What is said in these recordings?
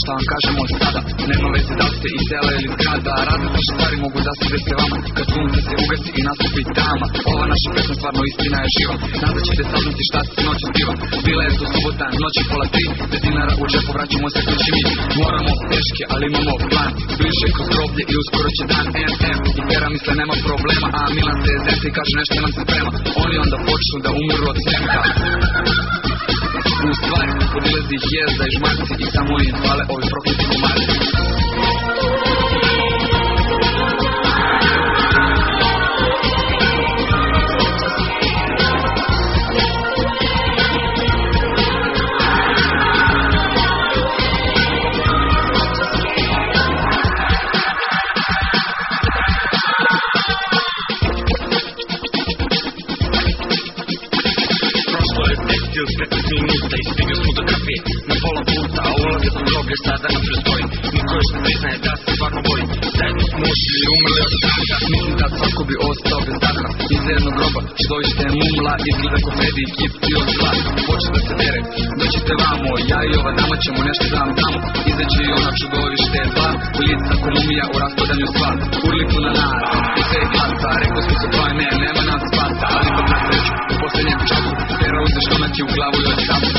šta vam kažemo od sada. Nema veze da ste iz sela ili zgrada, različite stvari mogu da se desi vama kad sunce se ugasi i nastupi tama. Ova naša pesma stvarno istina je živa, nadal ćete saznati šta se noć zbiva. Bila je to subota, noć je 2:30, bez dinara u džepu vraćamo se kući mi. Moramo teške, ali imamo plan, bliže kroz groblje i uskoro će dan. MM i Pera misle nema problema, a Milan se zete i kaže nešto nam se sprema. Oni onda počnu da umru od smeka. U stvari, podilazi ih jezda i žmarci i samo im fale ovi prokleti komarci. Sada nam prestoji, niko još ne priznaje da se stvarno boji. Zajedno smo ušli i umrli od straha. Mislim da svako bi ostao bez daha. Iza jednog groba čudovište je mumla, izgleda ko Freddy i Kip i od zla. Počne da se dere, dođite vamo, ja i ova dama ćemo nešto da vam damo. Izađe i ona čudovište zla, u lica ko mumija u raspadanju sva. Urliku na nas, i sve je glasa, rekao smo se tvoje ne, nema nas spasa. Ali ipak na sreću, u posljednjem času, Pera uze što na ti u glavu i od samu.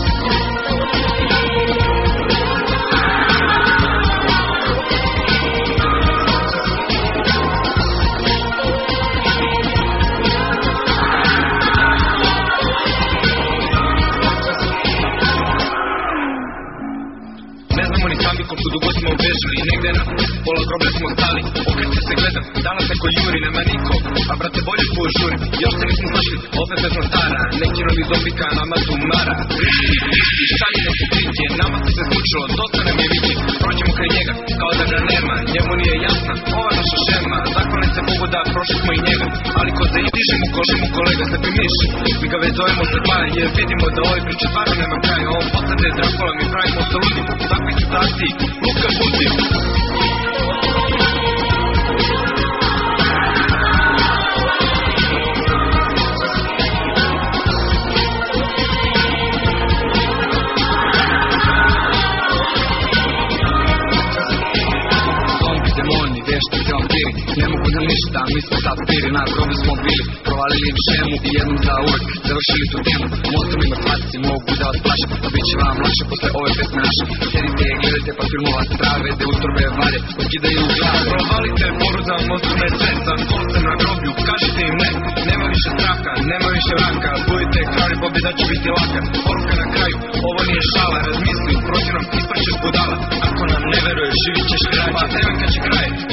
Koliko dugo smo obežili, negde na pola groblja smo stali. Okrećem se gledam, danas neko juri, nema niko. A brate bolje požurim, još se nismo snašli, opet pesma stara. Neki novi zombika nama tumara. I šalji neke trike, nama se zvučilo, dosta nam je vidi. Prođemo kraj njega, kao da ga nema, njemu nije jasna ova naša šema. Zaklone se pogoda, prošli smo i njega. Ali ko da i dižemo kolega slepi miš. Mi ga već zovemo se dva, jer vidimo da ovoj priče stvarno nema kraja. On postade Dracula, mi pravimo se ludim. U takvoj situaciji Luka budi. Zombi, demoni, vještice, vampiri, ne mogu nam ništa, mi smo sapiri. Na grobu smo bili, provalili im šemu i jednom za uvek završili tu temu. Mostom i mrtvaci mogu da vas plaše, a bit će vam lakše posle ove pesme naše. Sjedite i gledajte pa filmova strave, de utrbe valje, odkidaju u glave. Provalite poru za mostom je sve, za kolce na groblju, kažite im ne. Nema više straha, nema više vraka, budite krali, pobjeda će biti laka. Poruka na kraju, ovo nije šala, razmisli, protiv nam ispraćeš budala. Ako nam ne veruješ, živit ćeš kraj, pa temenka će kraj.